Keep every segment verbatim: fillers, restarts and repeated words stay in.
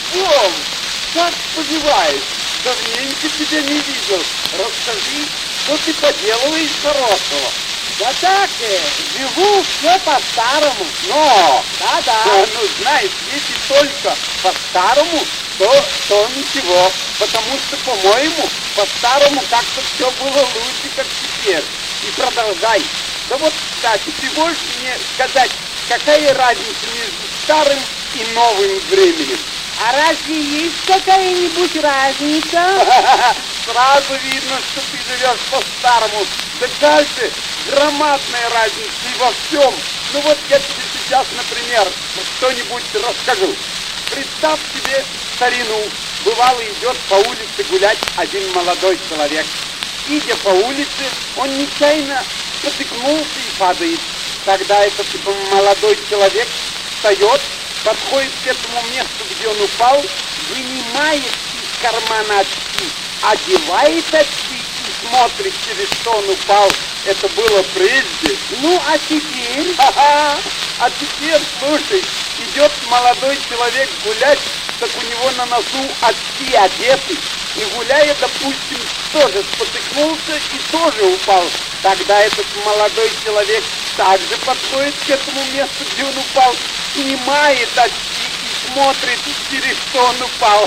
Вов, как поживаешь? Давненько тебя не видел. Расскажи, что ты поделываешь хорошего? Да так, э, живу все по-старому. Но, Да-да. а, ну знаешь, если только по-старому, то, то ничего. Потому что, по-моему, по-старому как-то все было лучше, как теперь. И продолжай. Да вот, кстати, ты можешь мне сказать, какая разница между старым и новым временем? А разве есть какая-нибудь разница? Сразу видно, что ты живешь по-старому. Да дальше громадная разница и во всем. Ну вот я тебе сейчас, например, что-нибудь расскажу. Представь себе старину. Бывало, идет по улице гулять один молодой человек. Идя по улице, он нечаянно спотыкнулся и падает. Тогда этот молодой человек встает, подходит к этому месту, где он упал, вынимает из кармана очки, одевает очки и смотрит, через что он упал. Это было прежде. Ну, а теперь? Ага. А теперь, слушай, идет молодой человек гулять, так у него на носу очки одеты. И гуляя, допустим, тоже спотыкнулся и тоже упал. Тогда этот молодой человек также подходит к этому месту, где он упал, снимает очки и смотрит, через что он упал.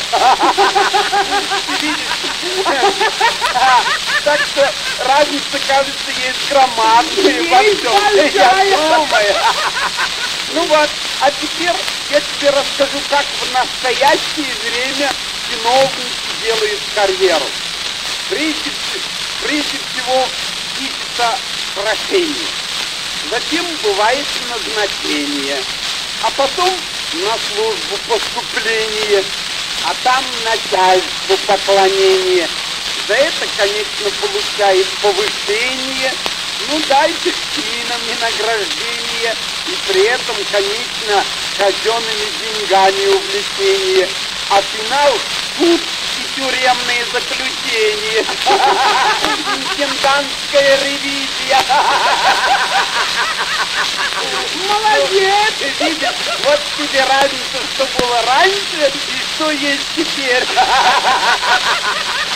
Так что разница, кажется, есть громадная во всем. Я думаю. Ну вот, а теперь я тебе расскажу, как в настоящее время чиновники делают карьеру. Прежде, прежде всего пишется прошение, затем бывает назначение, а потом на службу поступление, а там начальству поклонение. За это, конечно, получает повышение, ну дальше чинами награждение, и при этом, конечно, казенными деньгами увлечение, а финал суд и тюремные заключения. Интендантская ревизия. Молодец! Видишь, вот тебе разница, что было раньше и что есть теперь.